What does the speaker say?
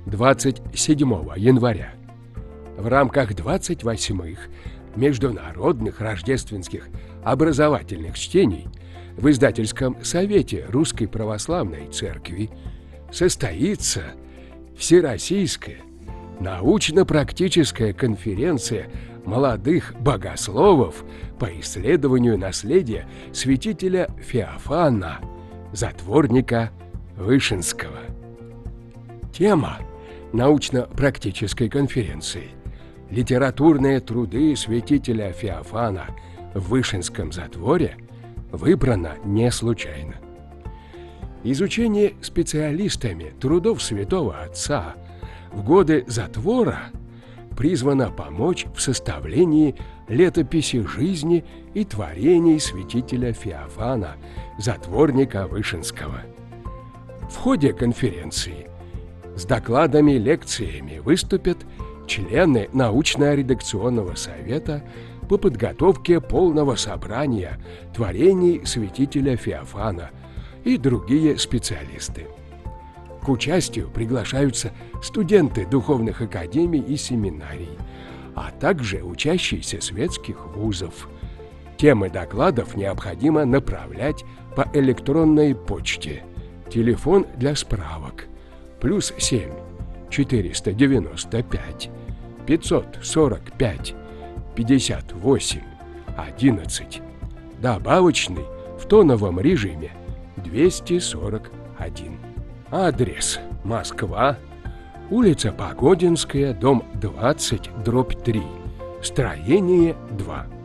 27 января в рамках 28-х международных рождественских образовательных чтений в Издательском совете Русской Православной Церкви состоится Всероссийская научно-практическая конференция молодых богословов по исследованию наследия святителя Феофана, затворника Вышинского. Тема научно-практической конференции «Литературные труды святителя Феофана в Вышинском затворе» выбрана не случайно. Изучение специалистами трудов святого отца в годы затвора призвано помочь в составлении летописи жизни и творений святителя Феофана, затворника Вышинского. В ходе конференции с докладами и лекциями выступят члены научно-редакционного совета по подготовке полного собрания творений святителя Феофана и другие специалисты. К участию приглашаются студенты духовных академий и семинарий, а также учащиеся светских вузов. Темы докладов необходимо направлять по электронной почте. Телефон для справок +7 495 545 58 11. Добавочный в тоновом режиме 241. Адрес: Москва, улица Погодинская, дом 20/3, строение 2.